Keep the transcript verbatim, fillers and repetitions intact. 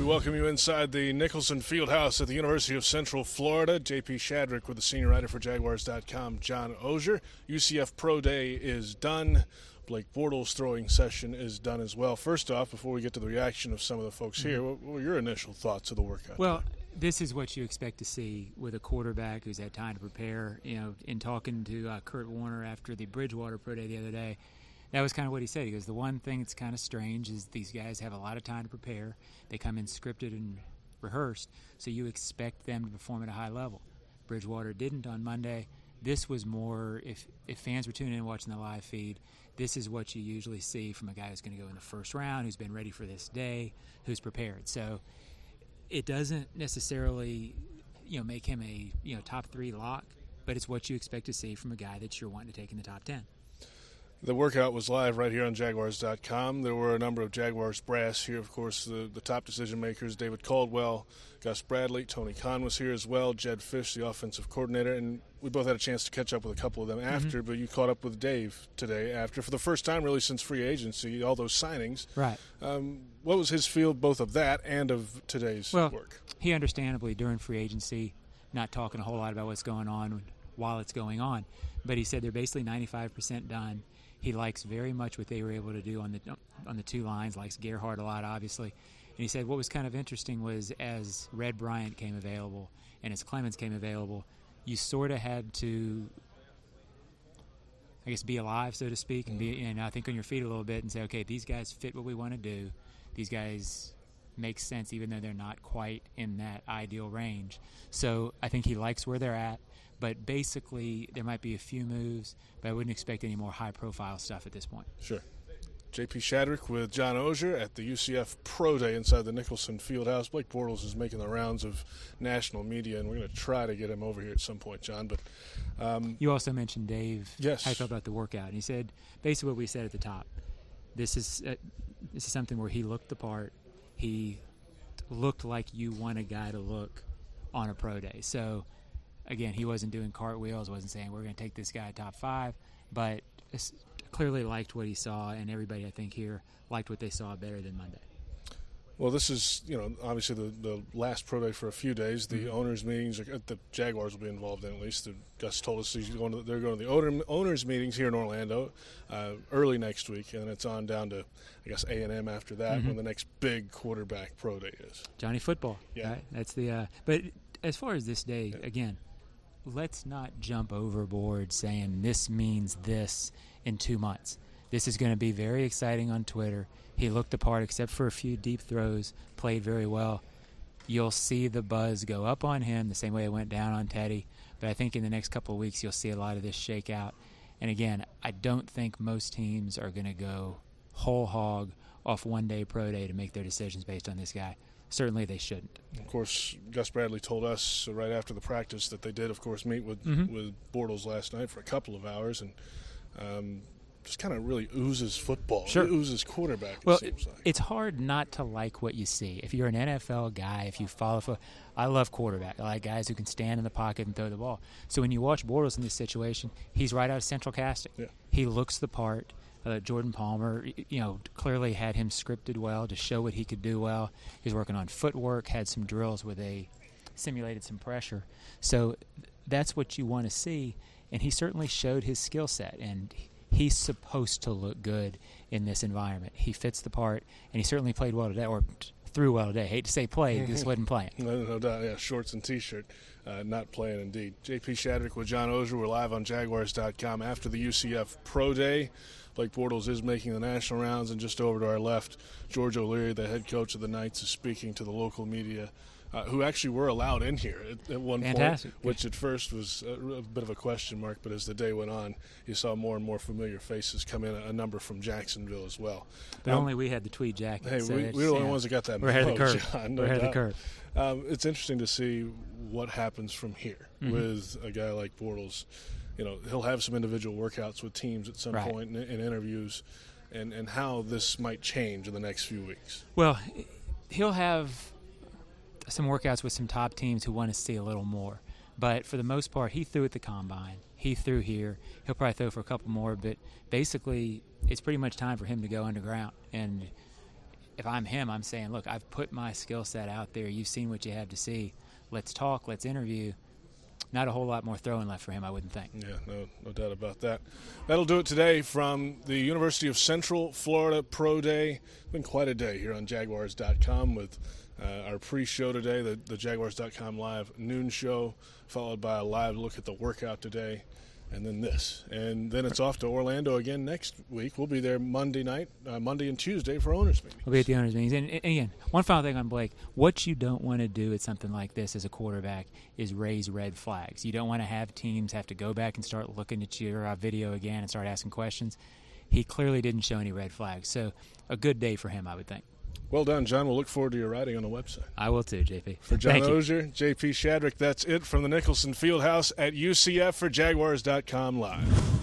We welcome you inside the Nicholson Fieldhouse at the University of Central Florida. J P Shadrick with the senior writer for Jaguars dot com, John Oehser. U C F Pro Day is done. Blake Bortles' throwing session is done as well. First off, before we get to the reaction of some of the folks mm-hmm. here, what were your initial thoughts of the workout? Well, today? This is what you expect to see with a quarterback who's had time to prepare. You know, in talking to uh, Kurt Warner after the Bridgewater Pro Day the other day, that was kind of what he said. He goes, the one thing that's kind of strange is these guys have a lot of time to prepare. They come in scripted and rehearsed, so you expect them to perform at a high level. Bridgewater didn't on Monday. This was more, if, if fans were tuning in and watching the live feed, this is what you usually see from a guy who's going to go in the first round, who's been ready for this day, who's prepared. So it doesn't necessarily, you know, make him a you know top three lock, but it's what you expect to see from a guy that you're wanting to take in the top ten. The workout was live right here on Jaguars dot com. There were a number of Jaguars brass here. Of course, the, the top decision makers, David Caldwell, Gus Bradley, Tony Khan was here as well, Jed Fish, the offensive coordinator, and we both had a chance to catch up with a couple of them after, mm-hmm. but you caught up with Dave today after, for the first time really since free agency, all those signings. Right. Um, what was his feel both of that and of today's well, work? He understandably, during free agency, not talking a whole lot about what's going on while it's going on, but he said they're basically ninety-five percent done. He likes very much what they were able to do on the on the two lines, likes Gerhard a lot, obviously. And he said what was kind of interesting was as Red Bryant came available and as Clemens came available, you sort of had to, I guess, be alive, so to speak, and be, and I think on your feet a little bit and say, okay, these guys fit what we want to do. These guys make sense even though they're not quite in that ideal range. So I think he likes where they're at. But basically, there might be a few moves, but I wouldn't expect any more high-profile stuff at this point. Sure. J P Shadrick with John Oehser at the U C F Pro Day inside the Nicholson Fieldhouse. Blake Bortles is making the rounds of national media, and we're going to try to get him over here at some point, John. But um, you also mentioned Dave. Yes. How he felt about the workout. And he said basically what we said at the top. This is uh, this is something where he looked the part. He looked like you want a guy to look on a pro day. So, again, he wasn't doing cartwheels, wasn't saying we're going to take this guy top five, but clearly liked what he saw, and everybody I think here liked what they saw better than Monday. Well, this is, you know, obviously the, the last pro day for a few days. The mm-hmm. owners' meetings, the Jaguars will be involved in at least. The, Gus told us he's going to, they're going to the owner, owners' meetings here in Orlando uh, early next week, and then it's on down to, I guess, A and M after that mm-hmm. when the next big quarterback pro day is. Johnny Football. Yeah. Right? That's the uh, – but as far as this day, yeah. again, let's not jump overboard saying this means this in two months. This is going to be very exciting on Twitter. He looked the part except for a few deep throws, played very well. You'll see the buzz go up on him the same way it went down on Teddy. But I think in the next couple of weeks you'll see a lot of this shake out. And again, I don't think most teams are going to go whole hog off one-day pro day to make their decisions based on this guy. Certainly they shouldn't. Of course, Gus Bradley told us right after the practice that they did, of course, meet with, mm-hmm. with Bortles last night for a couple of hours. And um, just kind of really oozes football. Sure. It oozes quarterback, it well, seems like. It's hard not to like what you see. If you're an N F L guy, if you follow football, I love quarterback. I like guys who can stand in the pocket and throw the ball. So when you watch Bortles in this situation, he's right out of central casting. Yeah. He looks the part. Uh, Jordan Palmer, you know, clearly had him scripted well to show what he could do well. He was working on footwork, had some drills where they simulated some pressure. So that's what you want to see, and he certainly showed his skill set, and he's supposed to look good in this environment. He fits the part, and he certainly played well today, or threw well today. Hate to say played, because wasn't playing. No, no doubt, yeah, shorts and T-shirt, uh, not playing indeed. J P Shadrick with John Oehser. We're live on Jaguars dot com after the U C F Pro Day. Blake Bortles is making the national rounds, and just over to our left, George O'Leary, the head coach of the Knights, is speaking to the local media, uh, who actually were allowed in here at, at one Fantastic. point, which at first was a, a bit of a question mark, but as the day went on, you saw more and more familiar faces come in, a, a number from Jacksonville as well. But um, only we had the tweed jacket. Hey, so we, we're the only ones that got that. We're ahead of the curve. John, no we're ahead doubt. of the curve. Um, it's interesting to see what happens from here mm-hmm. with a guy like Bortles. You know, he'll have some individual workouts with teams at some right. point in, in interviews, and, and how this might change in the next few weeks. Well, he'll have some workouts with some top teams who want to see a little more. But for the most part, he threw at the Combine. He threw here. He'll probably throw for a couple more, but basically it's pretty much time for him to go underground. And if I'm him, I'm saying, look, I've put my skill set out there. You've seen what you have to see. Let's talk. Let's interview. Not a whole lot more throwing left for him, I wouldn't think. Yeah, no, no doubt about that. That'll do it today from the University of Central Florida Pro Day. It's been quite a day here on Jaguars dot com with uh, our pre-show today, the, the Jaguars dot com live noon show, followed by a live look at the workout today, and then this. And then it's off to Orlando again next week. We'll be there Monday night, uh, Monday and Tuesday for owners' meetings. We'll be at the owners' meetings. And, and again, one final thing on Blake. What you don't want to do at something like this as a quarterback is raise red flags. You don't want to have teams have to go back and start looking at your uh, video again and start asking questions. He clearly didn't show any red flags. So a good day for him, I would think. Well done, John. We'll look forward to your writing on the website. I will too, J P. For John Thank you. Ozier, J P Shadrick, that's it from the Nicholson Fieldhouse at U C F for Jaguars dot com Live.